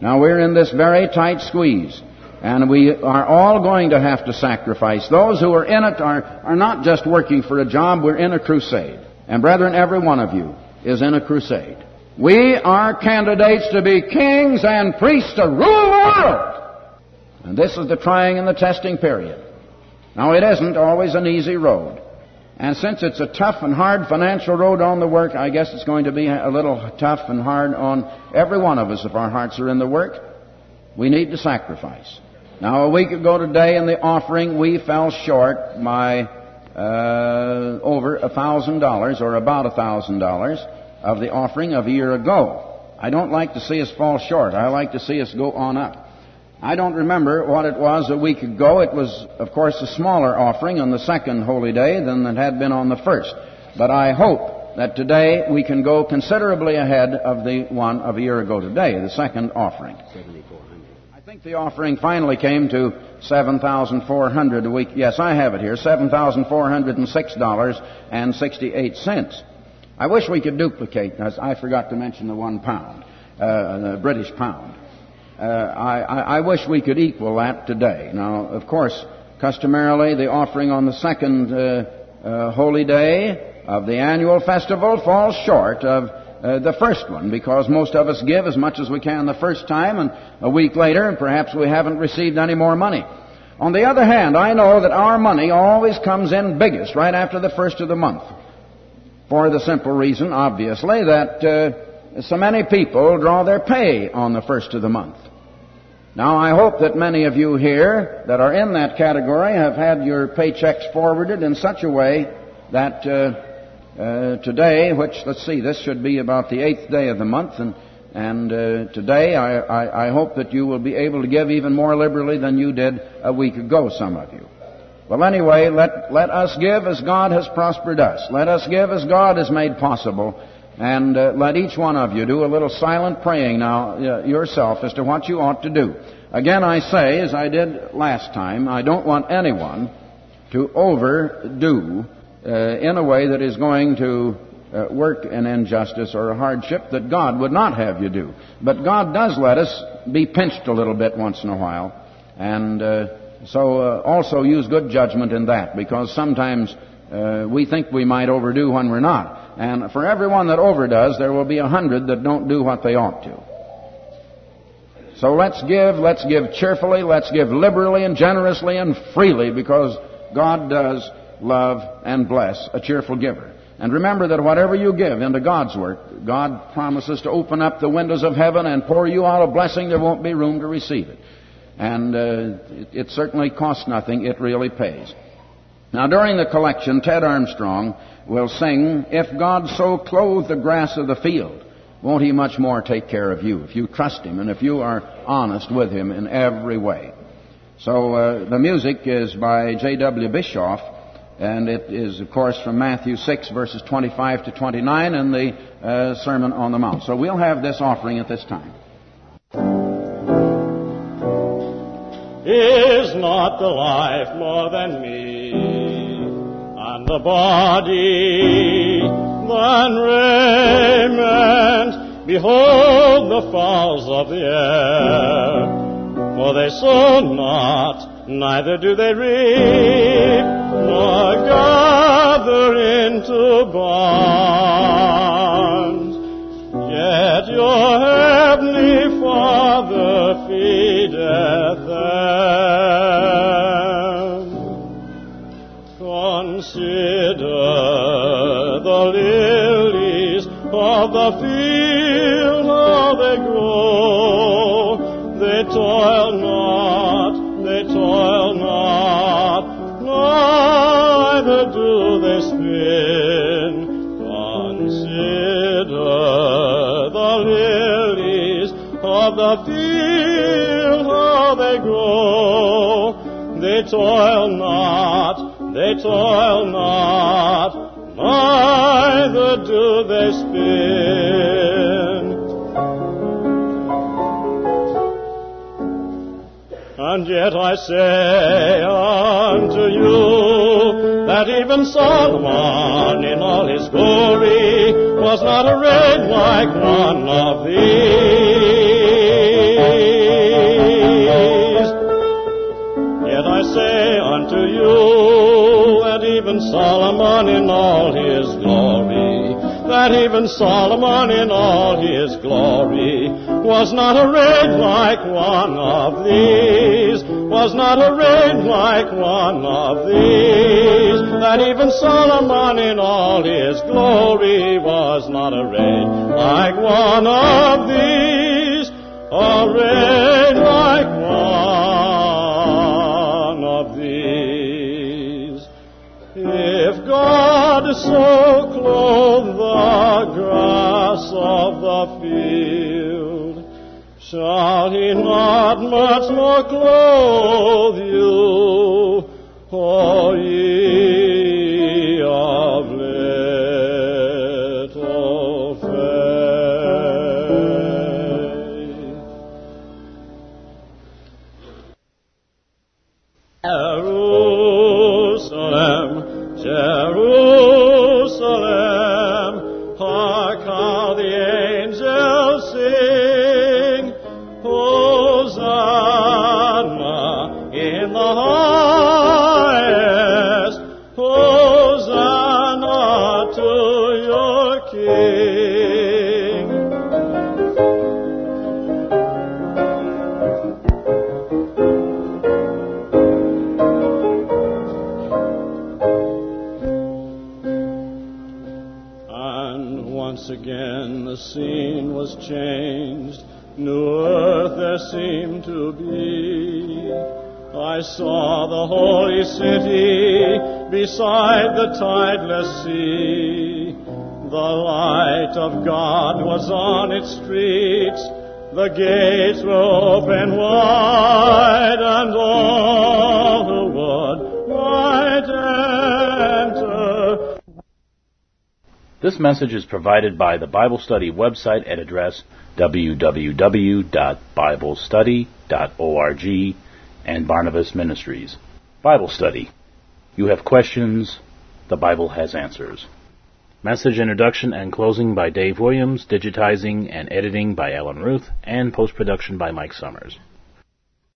Now we're in this very tight squeeze, and we are all going to have to sacrifice. Those who are in it are not just working for a job, we're in a crusade. And brethren, every one of you is in a crusade. We are candidates to be kings and priests to rule the world. And this is the trying and the testing period. Now it isn't always an easy road. And since it's a tough and hard financial road on the work, I guess it's going to be a little tough and hard on every one of us if our hearts are in the work. We need to sacrifice. Now, a week ago today in the offering, we fell short by over $1,000 or about $1,000 of the offering of a year ago. I don't like to see us fall short. I like to see us go on up. I don't remember what it was a week ago. It was, of course, a smaller offering on the second holy day than it had been on the first. But I hope that today we can go considerably ahead of the one of a year ago today, the second offering. I think the offering finally came to $7,400 a week. Yes, I have it here, $7,406.68. I wish we could duplicate, as I forgot to mention the £1, the British pound. I wish we could equal that today. Now, of course, customarily the offering on the second holy day of the annual festival falls short of the first one, because most of us give as much as we can the first time, and a week later perhaps we haven't received any more money. On the other hand, I know that our money always comes in biggest right after the first of the month, for the simple reason, obviously, that so many people draw their pay on the first of the month. Now, I hope that many of you here that are in that category have had your paychecks forwarded in such a way that today, which, let's see, this should be about the 8th day of the month, and today I hope that you will be able to give even more liberally than you did a week ago, some of you. Well, anyway, let us give as God has prospered us. Let us give as God has made possible. And let each one of you do a little silent praying now yourself as to what you ought to do. Again, I say, as I did last time, I don't want anyone to overdo in a way that is going to work an injustice or a hardship that God would not have you do. But God does let us be pinched a little bit once in a while. And so also use good judgment in that, because sometimes we think we might overdo when we're not. And for everyone that overdoes, there will be 100 that don't do what they ought to. So let's give cheerfully, let's give liberally and generously and freely, because God does love and bless a cheerful giver. And remember that whatever you give into God's work, God promises to open up the windows of heaven and pour you out a blessing. There won't be room to receive it. And it certainly costs nothing. It really pays. Now, during the collection, Ted Armstrong will sing, "If God so clothe the grass of the field, won't He much more take care of you?" if you trust Him and if you are honest with Him in every way. So the music is by J.W. Bischoff, and it is, of course, from Matthew 6, verses 25 to 29 in the Sermon on the Mount. So we'll have this offering at this time. Is not the life more than meat, and the body than raiment? Behold the fowls of the air, for they sow not, neither do they reap, nor gather into barns. Yet your heavenly Father feedeth them. Consider the lilies of the field, how they grow. They toil not, neither do they spin. Consider the lilies of the field, how they grow. They toil not, neither do they spin. And yet I say unto you, that even Solomon in all his glory was not arrayed like one of these. Solomon in all his glory, that even Solomon in all his glory was not arrayed like one of these, was not arrayed like one of these, that even Solomon in all his glory was not arrayed like one of these, arrayed like one of these. If God so clothe the grass of the field, shall he not much more clothe you, O ye of little faith? Jerusalem, Jerusalem, hark how the angels sing, Hosanna in the highest, Hosanna to your King. Once again the scene was changed, new earth there seemed to be. I saw the holy city beside the tideless sea. The light of God was on its streets, the gates were open wide, and all who would might enter. This message is provided by the Bible Study website at address www.biblestudy.org and Barnabas Ministries. Bible Study. You have questions, the Bible has answers. Message introduction and closing by Dave Williams, digitizing and editing by Alan Ruth, and post-production by Mike Summers.